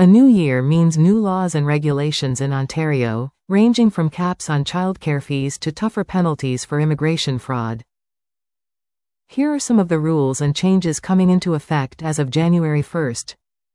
A new year means new laws and regulations in Ontario, ranging from caps on childcare fees to tougher penalties for immigration fraud. Here are some of the rules and changes coming into effect as of January 1st.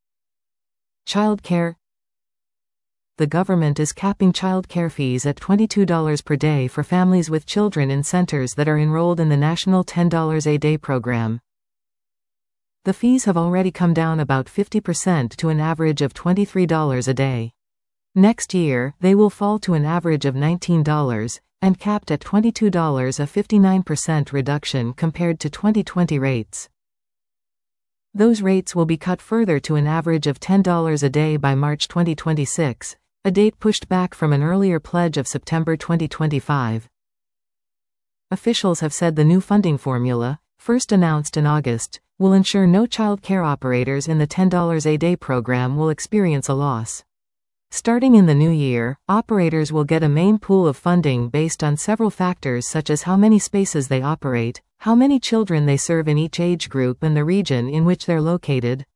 Childcare. The government is capping childcare fees at $22 per day for families with children in centers that are enrolled in the national $10 a day program. The fees have already come down about 50% to an average of $23 a day. Next year, they will fall to an average of $19, and capped at $22, a 59% reduction compared to 2020 rates. Those rates will be cut further to an average of $10 a day by March 2026, a date pushed back from an earlier pledge of September 2025. Officials have said the new funding formula, first announced in August, will ensure no child care operators in the $10 a day program will experience a loss. Starting in the new year, operators will get a main pool of funding based on several factors such as how many spaces they operate, how many children they serve in each age group and the region in which they're located.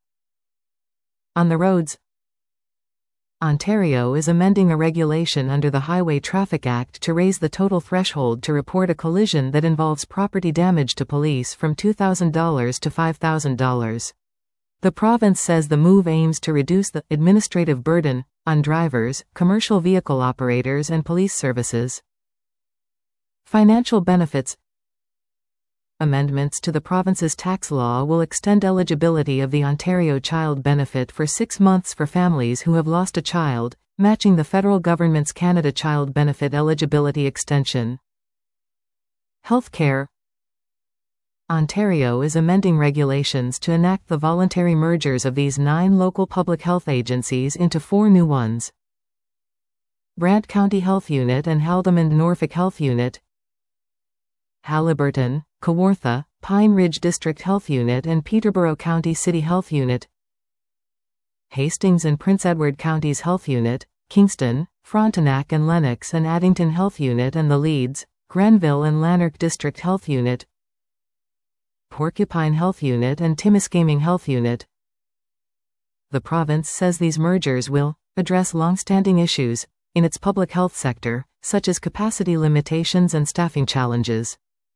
On the roads, Ontario is amending a regulation under the Highway Traffic Act to raise the total threshold to report a collision that involves property damage to police from $2,000 to $5,000. The province says the move aims to reduce the administrative burden on drivers, commercial vehicle operators, and police services. Financial benefits. Amendments to the province's tax law will extend eligibility of the Ontario Child Benefit for 6 months for families who have lost a child, matching the federal government's Canada Child Benefit eligibility extension. Healthcare. Ontario is amending regulations to enact the voluntary mergers of these 9 local public health agencies into 4 new ones: Brant County Health Unit and Haldimand Norfolk Health Unit, Haliburton, Kawartha, Pine Ridge District Health Unit and Peterborough County City Health Unit, Hastings and Prince Edward Counties Health Unit, Kingston, Frontenac and Lennox and Addington Health Unit and the Leeds, Grenville and Lanark District Health Unit, Porcupine Health Unit and Timiskaming Health Unit. The province says these mergers will address long-standing issues in its public health sector, such as capacity limitations and staffing challenges.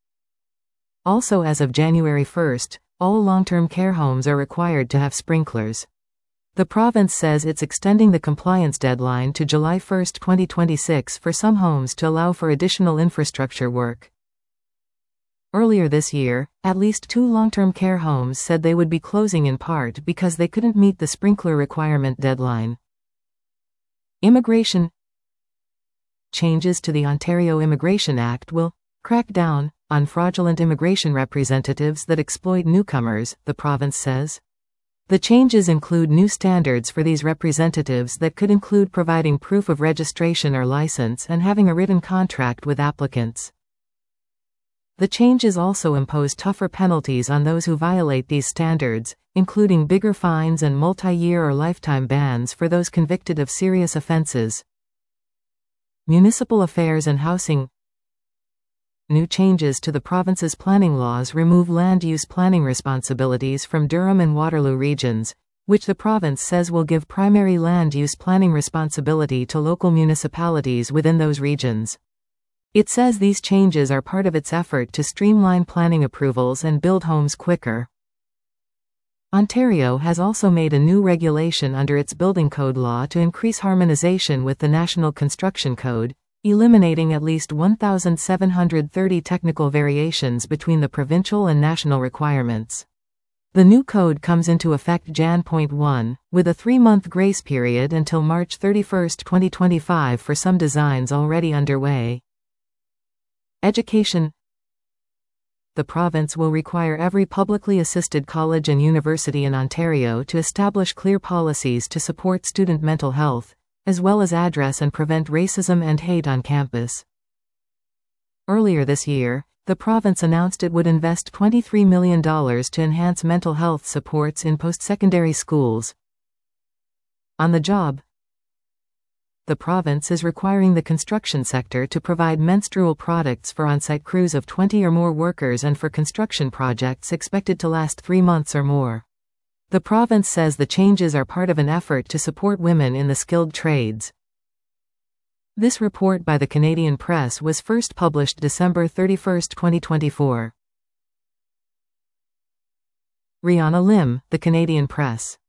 Also, as of January 1st, all long-term care homes are required to have sprinklers. The province says it's extending the compliance deadline to July 1, 2026 for some homes to allow for additional infrastructure work. Earlier this year, at least 2 long-term care homes said they would be closing in part because they couldn't meet the sprinkler requirement deadline. Immigration. Changes to the Ontario Immigration Act will crack down on fraudulent immigration representatives that exploit newcomers, the province says. The changes include new standards for these representatives that could include providing proof of registration or license and having a written contract with applicants. The changes also impose tougher penalties on those who violate these standards, including bigger fines and multi-year or lifetime bans for those convicted of serious offenses. Municipal affairs and housing. New changes to the province's planning laws remove land use planning responsibilities from Durham and Waterloo regions, which the province says will give primary land use planning responsibility to local municipalities within those regions. It says these changes are part of its effort to streamline planning approvals and build homes quicker. Ontario has also made a new regulation under its building code law to increase harmonization with the National Construction Code, eliminating at least 1,730 technical variations between the provincial and national requirements. The new code comes into effect Jan. 1, with a 3-month grace period until March 31, 2025 for some designs already underway. Education. The province will require every publicly assisted college and university in Ontario to establish clear policies to support student mental health, as well as address and prevent racism and hate on campus. Earlier this year, the province announced it would invest $23 million to enhance mental health supports in post-secondary schools. On the job. The province is requiring the construction sector to provide menstrual products for on-site crews of 20 or more workers and for construction projects expected to last 3 months or more. The province says the changes are part of an effort to support women in the skilled trades. This report by the Canadian Press was first published December 31, 2024. Rihanna Lim, the Canadian Press.